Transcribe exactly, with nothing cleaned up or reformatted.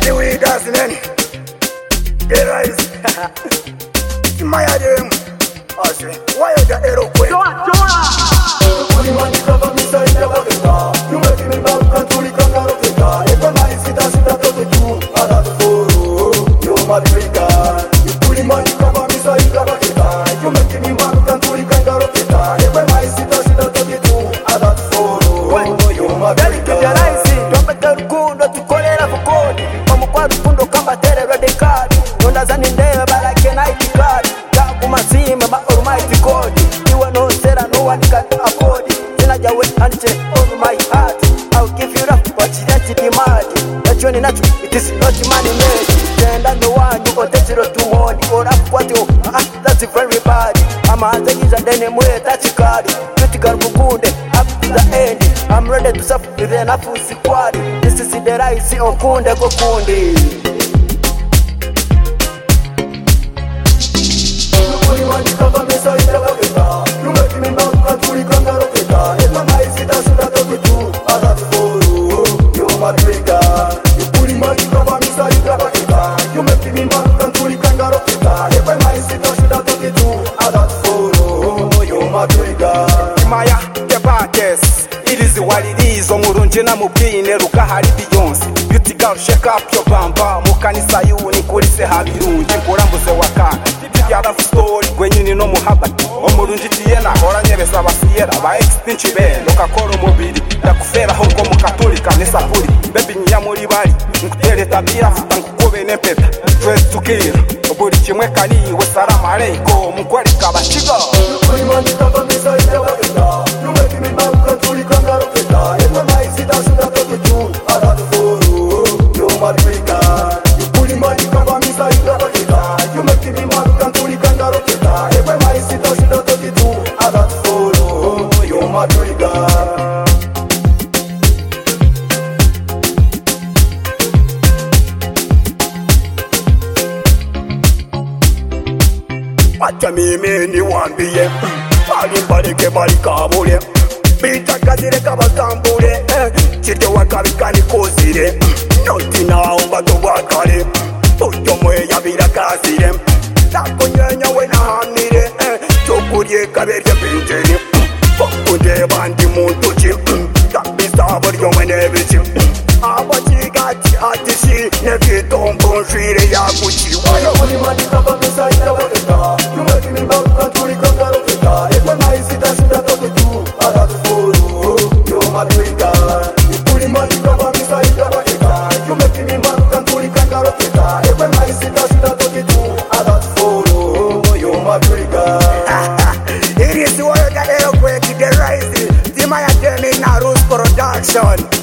the weeders, man. The rise. Timaya them. I say, why are the hero queen? Joa, Joa. Kuni mani kava misa ina baketa. You make me back kantuli kangaro keta. Eka mai sita sita tote tu. Ada tu foro. Yo madrika. Kuni mani kava misa ina baketa. You make me back kantuli kangaro keta. Eka mai sita sita tote tu. Ada tu foro. Yo madrika. Rukundo tukolera fukodi omukwa rukundo kambatere radikali ondazani ndebe balakena itikadi yakumasima ba almighty god iwe no sera no one can afford sina jawe ante on my heart I'll give you up what you let it demand nacho ni nacho it is not money made tenda no one you got zero to one or up what you ah that's very bad amaanza giza dene mwe tachikali critical bukunde up to the end I'm ready to suffer with enough squad. This is the rise on Kunde go Kundi. Kuni mani kava misa ina baketa. You make me back kantuli kangaro keta. Eka mai sita sita tote tu. Ada tu foro. Yo madrika. Kuni mani kava misa ina baketa. You make me back kantuli kangaro keta. Eka mai sita sita tote tu. Ada tu foro. Yo madrika. Timaya the baddest. It is what it is. Omurunje na mubwine rukahari Beyonce. Beauty girl shake up your bamba. Mukanisa yuni kulise habirunje nkurambuze wakana. Ya love story gwenyini no muhaba. Omurunje tiyena hora nyebeza basiyera ba extinchi be lokakoro mobili yakufera hongo mukatolika nesapuri. Baby nyamuri bali nkutere tabira tankukobe nepeta. Twese tukira oburi kimwe kali we salama aleikum mukwali kabachigo. Kuni mani kava misa ina baketa. You make me back kantuli kangaro keta. Eka mai sita sita tote tu. Ada tu foro. Yo madrika. Kuni mani kava misa ina baketa. You make me back kantuli kangaro keta. Eka mai sita sita tote tu. Ada tu foro. Yo madrika. Acha mimi ni wambie bali bali ke bali kabule bita kazire kabakambule chite wakabikani kozire noti naomba tubakale utomwe yabira kazire nakonyenya we nahamire chokurye kaberye pinjeri bakunde bandi muntu chi kabisa baryo mwenebichi abachigati atisi nevitombo shire yakuchi wayo Kuni mani kava misa ina baketa. You make me back kantuli kangaro keta. Eka mai sita sita tote tu. Ada tu foro. Yo madrika. Kuni mani kava misa ina baketa. You make me back kantuli kangaro keta. Eka mai sita sita tote tu. Ada tu foro. Yo madrika. It is what I got to quick the rise. Timaya Demi Narus production.